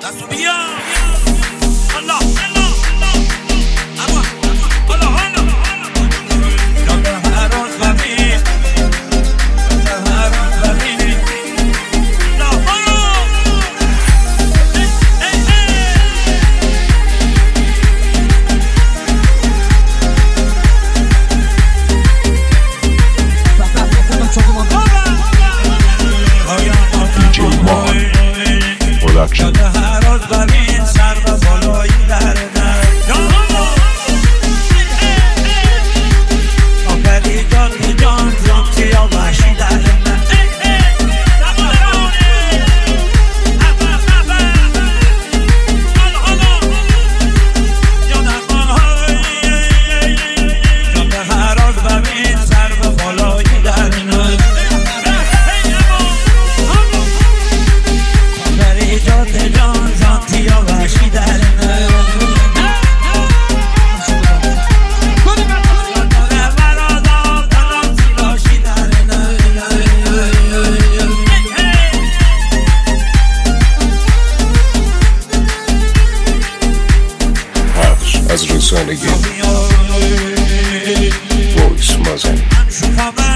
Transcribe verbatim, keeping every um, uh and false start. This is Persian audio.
دستو بیا الله الله اما الله الله جان هر روز غمی جان هر روز غمی لا برو دی جی مان پروداکشن هر روز غمی سر و بالایی در در آخری جان جان جان سیا وحشی در در از رسانگی وایس مازن